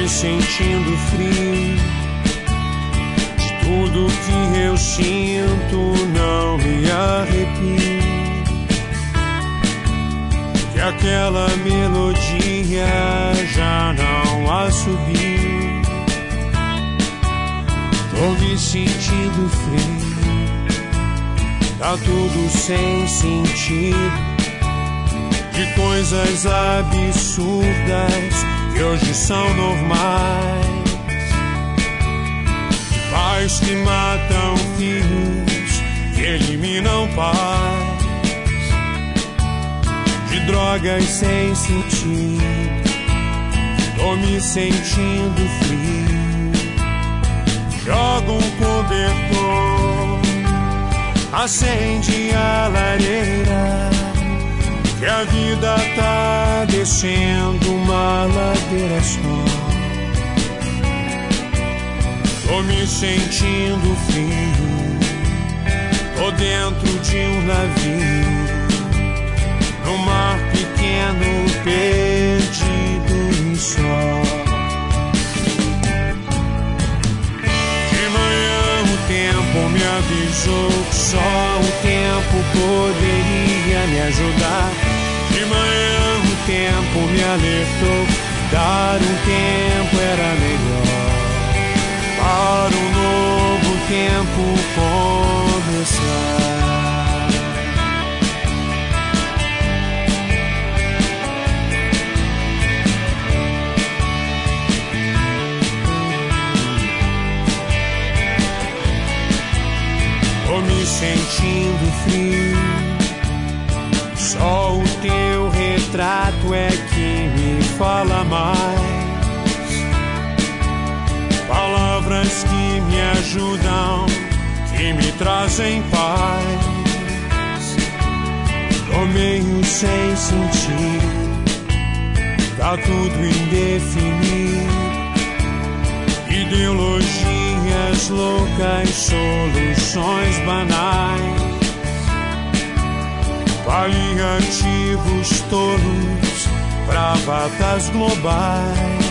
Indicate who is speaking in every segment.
Speaker 1: me sentindo frio. De tudo que eu sinto, não me arrepio. Que aquela melodia já não assobio. Tô me sentindo frio. Tá tudo sem sentido. De coisas absurdas que hoje são normais. De pais que matam filhos, que eliminam paz. De drogas sem sentido, tô me sentindo frio. Joga um cobertor, acende a lareira, que a vida tá descendo uma ladeira só. Tô me sentindo frio. Tô dentro de um navio, num mar pequeno, perdido em sol. De manhã o tempo me avisou que só o tempo poderia me ajudar. De manhã o tempo me alertou, dar um tempo era melhor, para um novo tempo começar. Tô me sentindo frio. Só o teu retrato é que me fala mais. Palavras que me ajudam, que me trazem paz. Tô meio sem sentido, tá tudo indefinido. Ideologias loucas, soluções banais. Paliativos tolos, bravatas globais.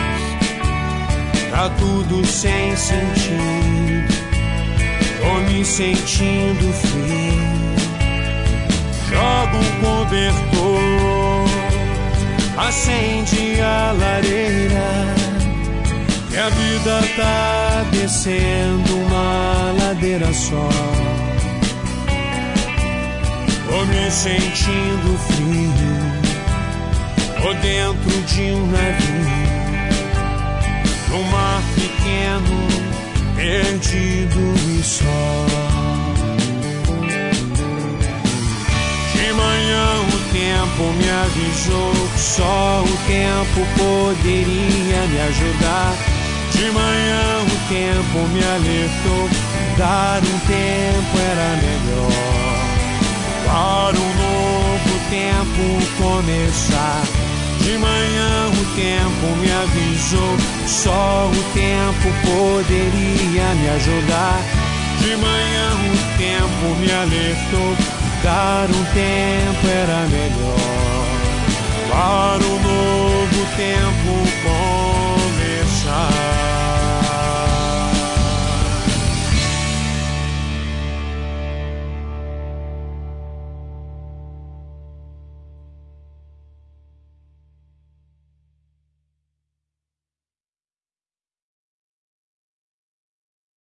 Speaker 1: Tá tudo sem sentido, tô me sentindo frio. Joga um cobertor, acende a lareira, que a vida tá descendo uma ladeira só. Tô me sentindo frio. Tô dentro de um navio, num mar pequeno, perdido e só. De manhã o tempo me avisou que só o tempo poderia me ajudar. De manhã o tempo me alertou, dar um tempo era melhor, para um novo tempo começar. De manhã o tempo me avisou, só o tempo poderia me ajudar. De manhã o tempo me alertou, dar um tempo era melhor, para um novo tempo